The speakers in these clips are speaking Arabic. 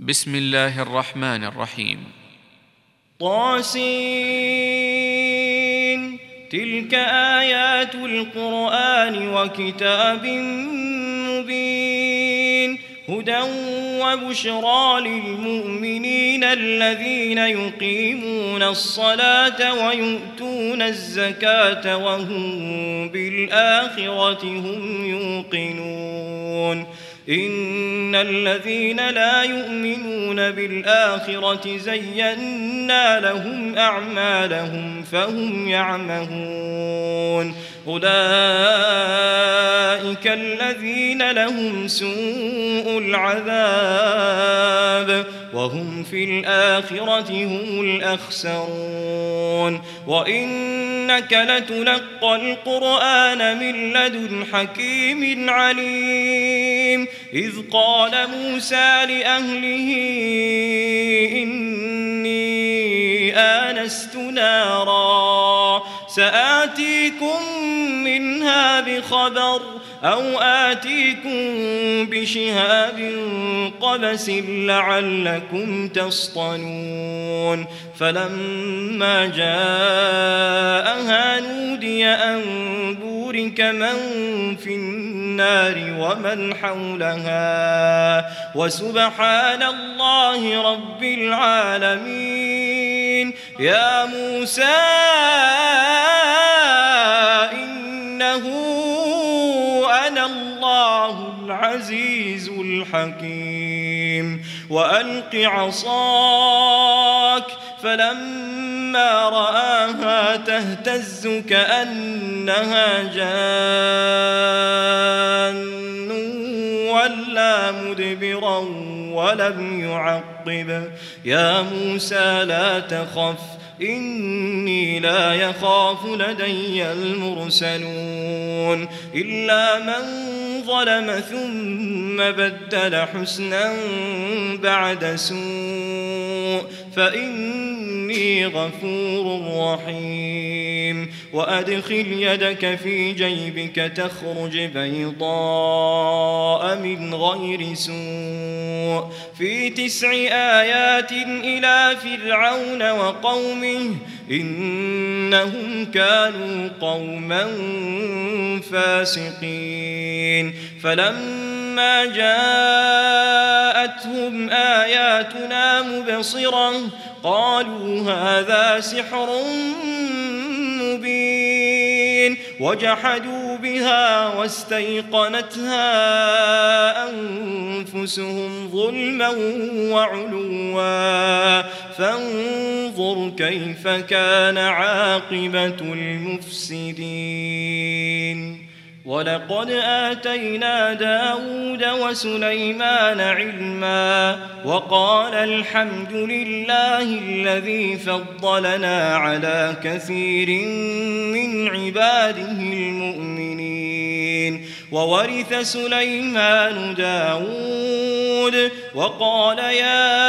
بسم الله الرحمن الرحيم. طاسين. تلك آيات القرآن وكتاب مبين هدى وبشرى للمؤمنين الذين يقيمون الصلاة ويؤتون الزكاة وهم بالآخرة هم يوقنون. إن الذين لا يؤمنون بالآخرة زينا لهم أعمالهم فهم يعمهون. أولئك الذين لهم سوء العذاب وهم في الآخرة هم الأخسرون. وإنك لتلقى القرآن من لدن حكيم عليم. إذ قال موسى لأهله إني آنست نارا سآتيكم منها بخبر أو آتيكم بشهاب قبس لعلكم تصطلون. فلما جاءها نودي أن بورك من في النار ومن حولها وسبحان الله رب العالمين. يا موسى إنه أنا الله العزيز الحكيم. وألق عصاك فلما رآها تهتز كأنها جان ولا مدبرا ولم يعقب. يا موسى لا تخف إني لا يخاف لدي المرسلون. إلا من ظلم ثم بدل حسنا بعد سوء فإني غفور رحيم. وأدخل يدك في جيبك تخرج بيضاء من غير سوء في 9 آيات إلى فرعون وقومه إنهم كانوا قوما فاسقين. فلما جاءتهم آياتنا مبصرة قالوا هذا سحر مبين وجحدوا بها واستيقنتها أنفسهم ظلما وعلوا فانظر كيف كان عاقبة المفسدين. ولقد آتينا داود وسليمان علما وقال الحمد لله الذي فضلنا على كثير من عباده المؤمنين. وورث سليمان داود وقال يا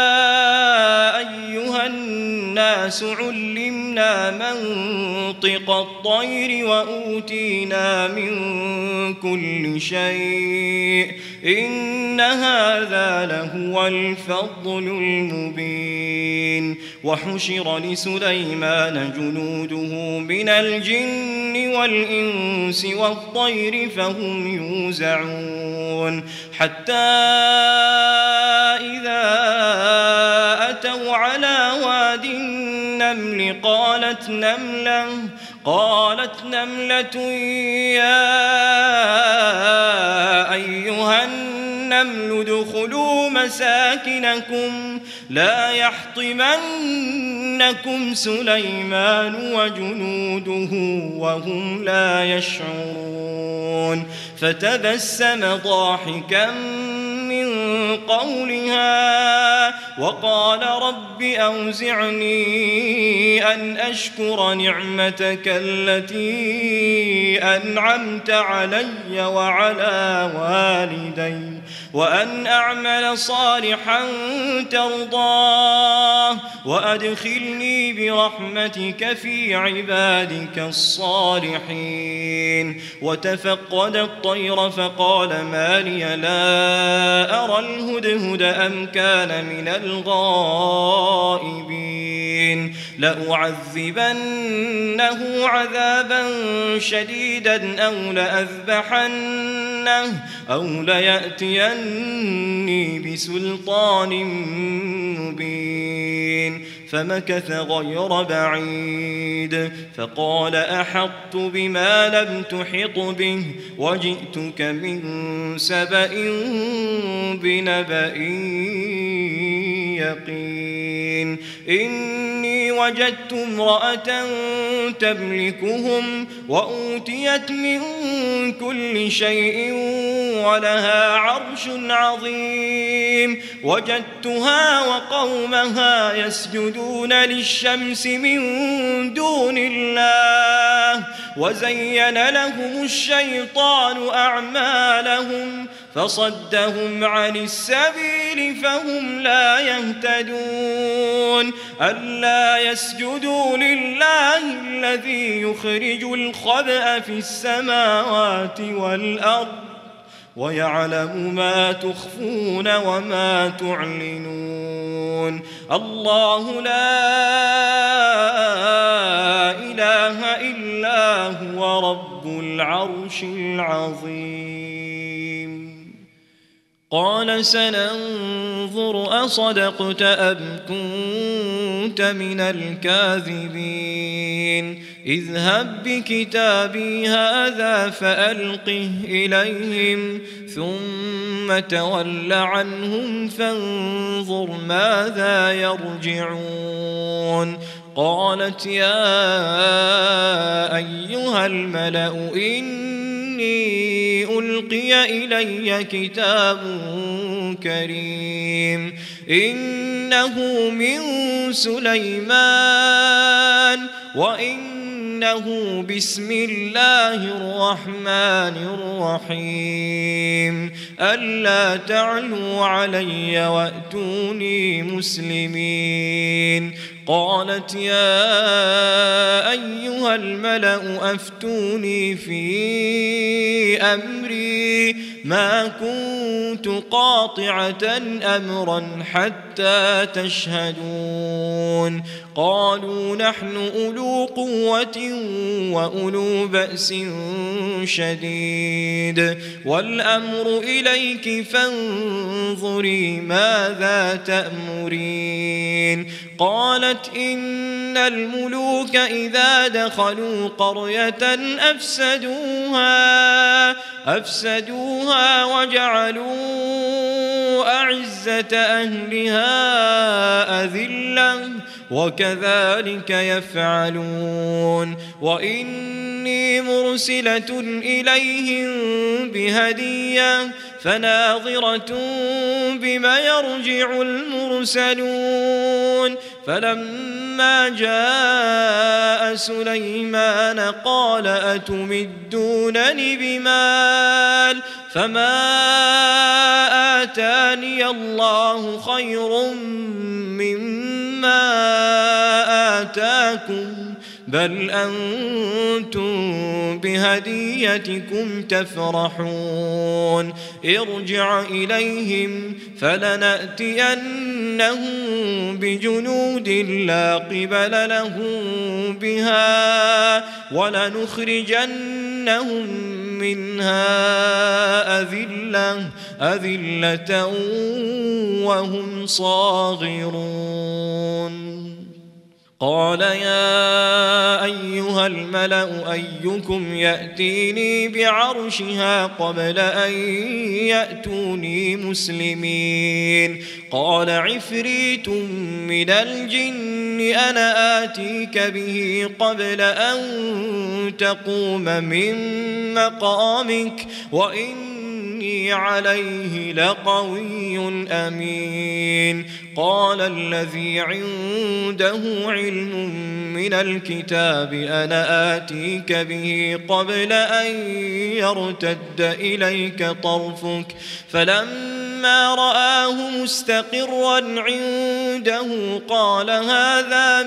أيها الناس علمنا منطق الطير وأوتينا من كل شيء إن هذا لهو الفضل المبين. وحشر لسليمان جنوده من الجن والإنس والطير فهم يوزعون. حتى إذا أتوا على واد النمل قالت نملة يا أيها النمل ادخلوا مساكنكم لا يحطمنكم سليمان وجنوده وهم لا يشعرون. فتبسم ضاحكا من قولها وقال رب أوزعني أن أشكر نعمتك التي أنعمت علي وعلى والدي وأن أعمل صالحا ترضاه وأدخلني برحمتك في عبادك الصالحين. وتفقد الطير فقال ما لي لا أرى الهدهد أم كان من الغائبين لأعذبنه عذابا شديدا أو ليأتيني بسلطان مبين. فمكث غير بعيد فقال أحطت بما لم تحط به وجئتك من سبأ بنبأ يقين. إني وجدت امرأة تملكهم وأوتيت من كل شيء ولها عرش عظيم. وجدتها وقومها يسجدون للشمس من دون الله وزين لهم الشيطان أعمالهم فصدهم عن السبيل فهم لا يهتدون. ألا يسجدوا لله الذي يخرج الخبأ في السماوات والأرض ويعلم ما تخفون وما تعلنون. الله لا إله إلا هو رب العرش العظيم. قال سننظر أصدقت أم كنت من الكاذبين. اذهب بكتابي هذا فألقه إليهم ثم تول عنهم فانظر ماذا يرجعون. قالت يا أيها الملأ إني ألقي إلي كتاب كريم إنه من سليمان وإنه بسم الله الرحمن الرحيم ألا تعلوا علي وأتوني مسلمين. قالت يا أيها الملأ أفتوني في أمري ما كنت قاطعة أمرا حتى تشهدون. قالوا نحن أولو قوة وأولو بأس شديد والأمر إليك فانظري ماذا تأمرين. قالت إن الملوك إذا دخلوا قرية أفسدوها وجعلوا أعزة أهلها أذلة وكذلك يفعلون. وإني مرسلة إليهم بهدية فناظرة بما يرجع المرسلون. فلما جاء سليمان قال أتمدونني بمال فما آتاني الله خير مما آتاكم بل أنتم بهديتكم تفرحون. ارجع إليهم فلنأتينهم بجنود لا قبل لهم بها ولنخرجنهم منها أذلة وهم صاغرون. قال يا أيها الملأ أيكم يأتيني بعرشها قبل أن يأتوني مسلمين. قال عفريت من الجن أنا آتيك به قبل أن تقوم من مقامك وإني إني عليه لقوي أمين. قال الذي عنده علم من الكتاب أنا آتيك به قبل أن يرتد إليك طرفك فلما رآه مستقرا عنده قال هذا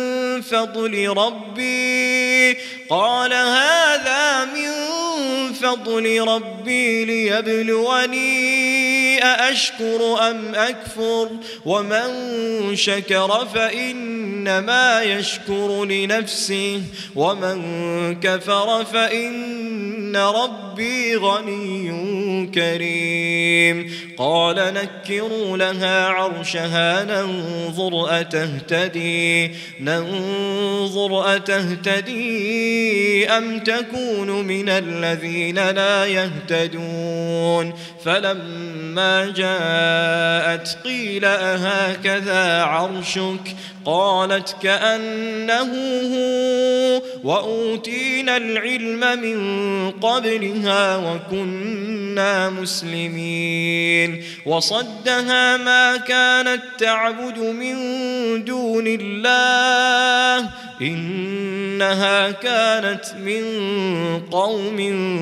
من فضل ربي ليبلوني أأشكر أم أكفر ومن شكر فإنما يشكر لنفسه ومن كفر فإن ربي غني كريم. قال نكروا لها عرشها ننظر أتهتدي أم تكون من الذين لا يهتدون. فلما جاءت قيل أهكذا عرشك قالت كأنه هو وأوتينا العلم من قبلها وكنا مسلمين. وصدها ما كانت تعبد من دون الله إنها كانت من قوم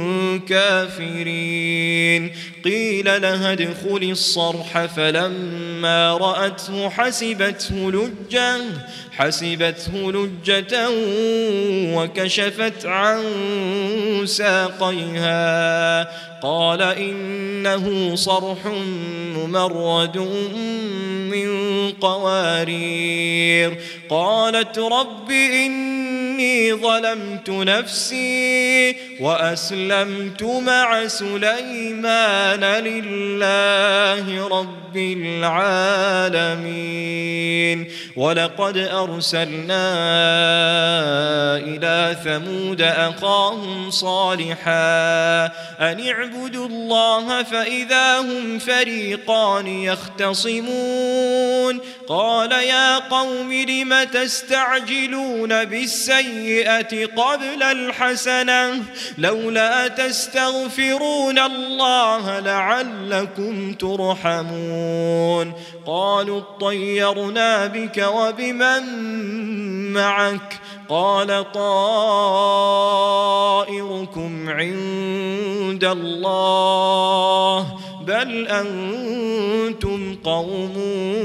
كافرين. قيل لها ادخلي الصرح فلما رأته حسبته لجة وكشفت عن ساقيها قال إنه صرح ممرد من قوارير. قالت رب إني ظلمت نفسي وأسلمت مع سليمان لله رب العالمين. ولقد أرسلنا إلى ثمود أخاهم صالحا أن اعبدوا الله فإذا هم فريقان يختصمون. قال يا قوم لم تستعجلون بالسيئة قبل الحسنة لولا تستغفرون الله لعلكم ترحمون. قالوا اطيرنا بك وبمن معك قال طائركم عند الله بل أنتم قوم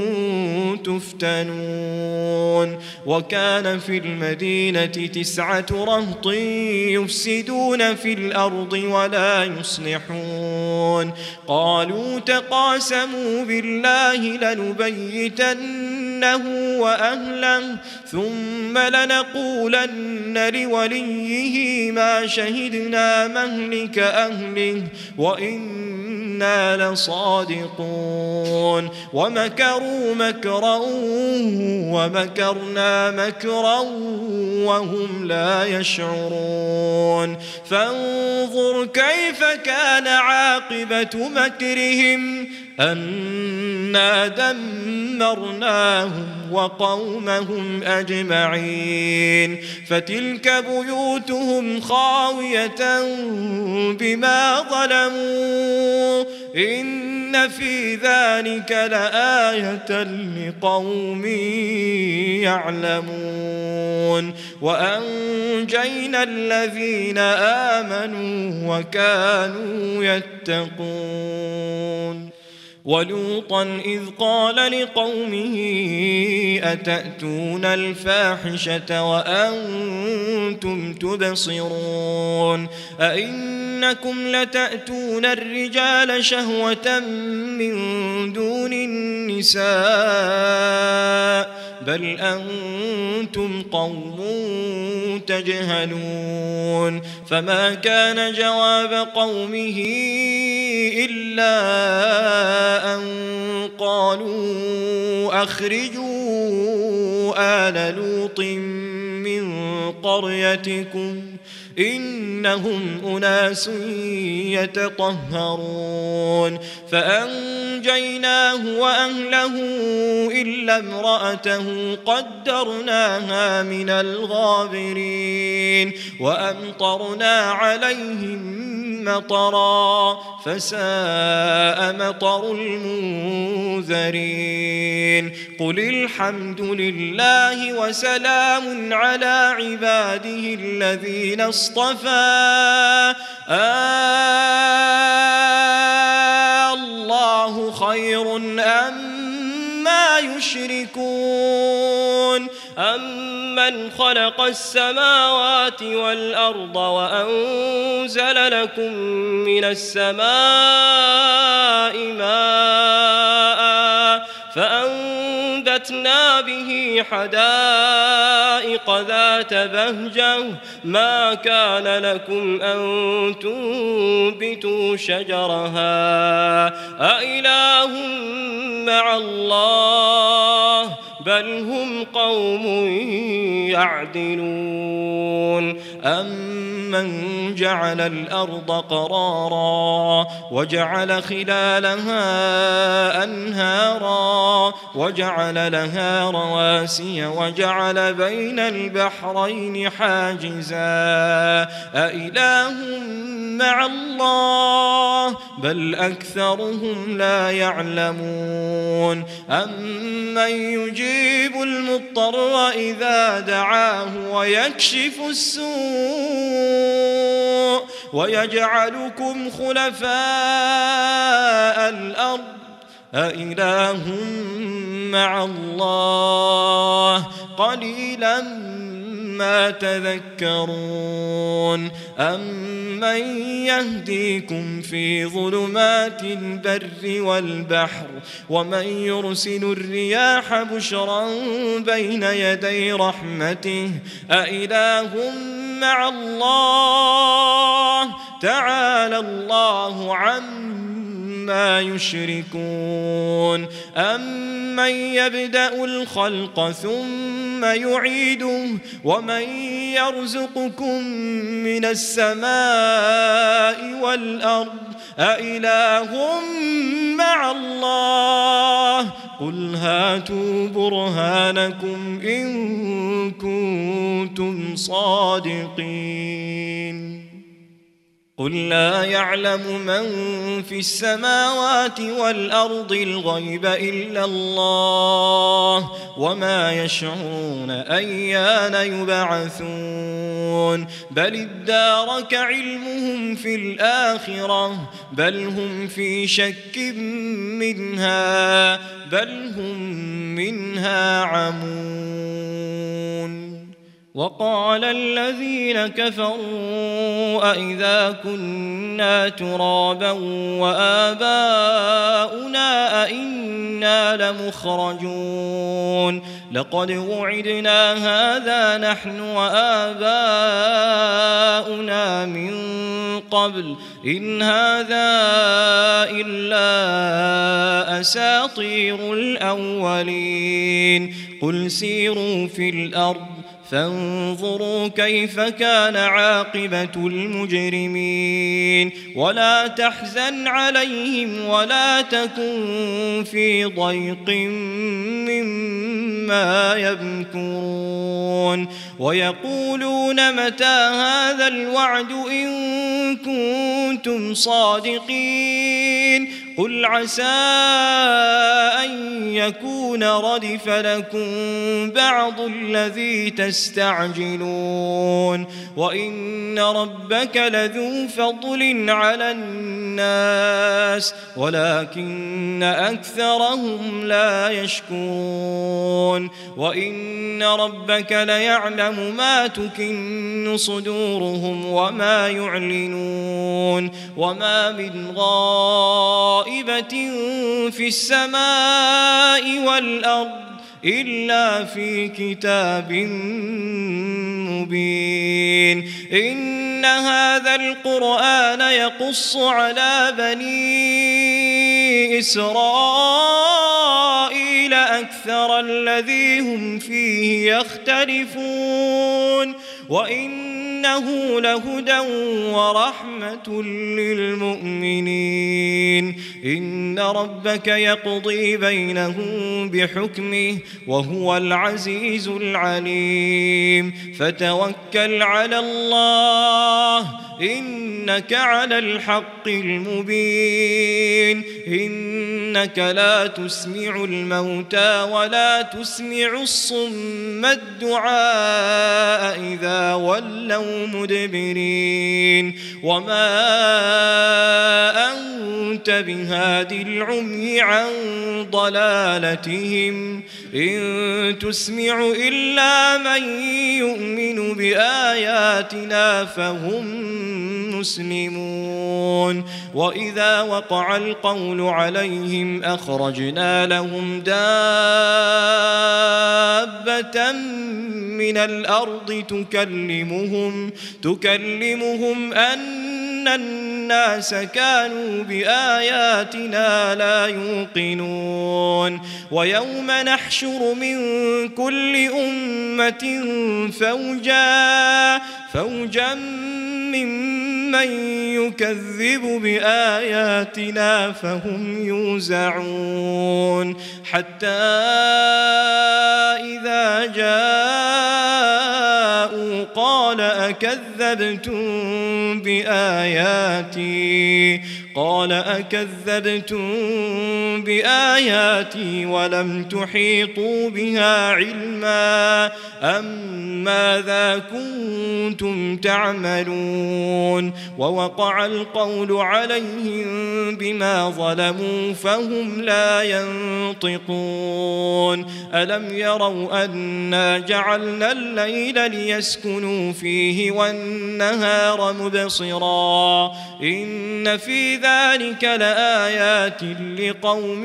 تفتنون. وكان في المدينة 9 رهط يفسدون في الأرض ولا يصلحون. قالوا تقاسموا بالله لنبيتنه وأهله ثم لنقولن لوليه ما شهدنا مهلك أهله وإنا لصادقون. ومكروا مكرا ومكرنا مكرا وهم لا يشعرون. فانظر كيف كان عاقبة مكرهم أنا دمرناهم وقومهم أجمعين. فتلك بيوتهم خاوية بما ظلموا إن في ذلك لآية لقوم يعلمون. وأنجينا الذين آمنوا وكانوا يتقون. ولوطا إذ قال لقومه أتأتون الفاحشة وأنتم تبصرون أئنكم لتأتون الرجال شهوة من دون النساء بل أنتم قوم تجهلون. فما كان جواب قومه إلا أن قالوا أخرجوا آل لوط من قريتكم إنهم أناس يتطهرون فأنجيناه وأهله إلا امرأته قدرناها من الغابرين وأمطرنا عليهم مطرا فساء مطر المنذرين قل الحمد لله وسلام على عباده الذين اصطفى الله خير أما يشركون أمن خلق السماوات والأرض وأنزل لكم من السماء ماء فأنبتنا به حدائق ذات بهجة ما كان لكم أن تنبتوا شجرها أإله مع الله بل هم قوم يعدلون أمن جعل الأرض قرارا وجعل خلالها أنهارا وجعل لها رواسي وجعل بين البحرين حاجزا أإله مع الله بل أكثرهم لا يعلمون أمن يجيب المضطر إذا دعاه ويكشف السوء ويجعلكم خلفاء الأرض أإله مع الله قليلا ما تذكرون أمن يهديكم في ظلمات البر والبحر ومن يرسل الرياح بشرا بين يدي رحمته أإله مع الله تعالى الله عما يشركون أمن يبدأ الخلق ثم يعيده ومن يرزقكم من السماء والأرض أإله مع الله قل هاتوا برهانكم إن كنتم صادقين قل لا يعلم من في السماوات والأرض الغيب إلا الله وما يشعرون أيان يبعثون بل ادارك علمهم في الآخرة بل هم في شك منها بل هم منها عمون وقال الذين كفروا أئذا كنا ترابا وآباؤنا أئنا لمخرجون لقد وعدنا هذا نحن وآباؤنا من قبل إن هذا إلا أساطير الأولين قل سيروا في الأرض فانظروا كيف كان عاقبة المجرمين ولا تحزن عليهم ولا تكن في ضيق مما يمكرون ويقولون متى هذا الوعد إن كنتم صادقين قل عسى أن يكون ردف لكم بعض الذي تستعجلون وإن ربك لذو فضل على الناس ولكن أكثرهم لا يشكرون وإن ربك ليعلم ما تكن صدورهم وما يعلنون وما من غائبة في السماء والأرض إلا في كتاب مبين إن هذا القرآن يقص على بني إسرائيل أكثر الذي هم فيه يختلفون وإنه لهدى ورحمة للمؤمنين إن ربك يقضي بينهم بحكمه وهو العزيز العليم فتوكل على الله إنك على الحق المبين إنك لا تسمع الموتى ولا تسمع الصم الدعاء إذا ولوا مدبرين وما أنت بهاد العمي عن ضلالتهم إن تسمع إلا من يؤمن بآياتنا فهم مسلمون وإذا وقع القول عليهم أخرجنا لهم دابة من الأرض تكلمهم أن الناس كانوا بآياتنا لا يوقنون ويوم نحشر من كل أمة فوجا ممن يكذب بآياتنا فهم يوزعون حتى إذا جاءوا قال أكذبتم بآياتي ولم تحيطوا بها علما أم ماذا كنتم تعملون ووقع القول عليهم بما ظلموا فهم لا ينطقون ألم يروا أنا جعلنا الليل ليسكنوا فيه والنهار مبصرا إن في ذلك لآيات لقوم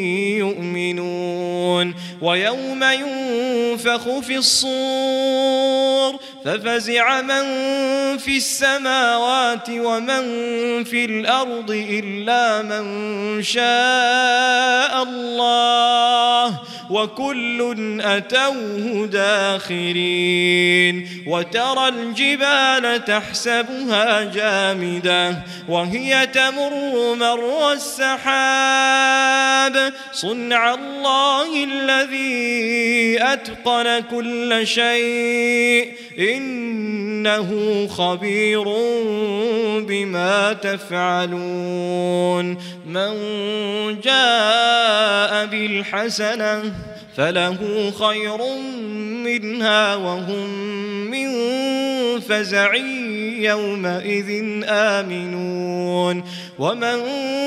يؤمنون ويوم ينفخ في الصور ففزع من في السماوات ومن في الأرض إلا من شاء الله وكل أتوه داخرين وترى الجبال تحسبها جامدة وهي تمر مر السحاب صنع الله الذي أتقن كل شيء إنه خبير بما تفعلون من جاء بالحسنة فله خير منها وهم من فزع يومئذ آمنون ومن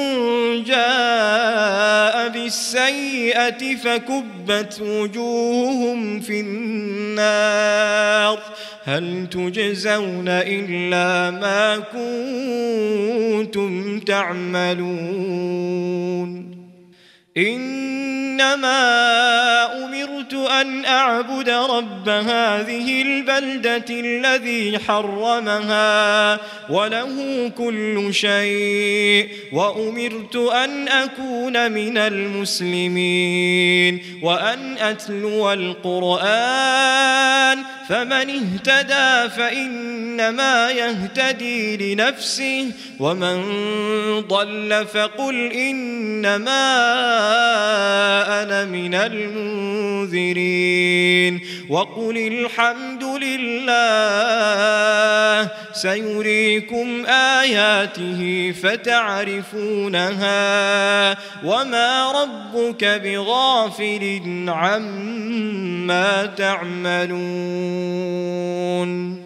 جاء بالسيئة فكبت وجوههم في النار هل تجزون إلا ما كنتم تعملون إنما أمرت أن أعبد رب هذه البلدة الذي حرمها وله كل شيء وأمرت أن أكون من المسلمين وأن أتلو القرآن فمن اهتدى فإنما يهتدي لنفسه ومن ضل فقل إنما أنا من المنذرين وقل الحمد لله سيريكم آياته فتعرفونها وما ربك بغافل عما تعملون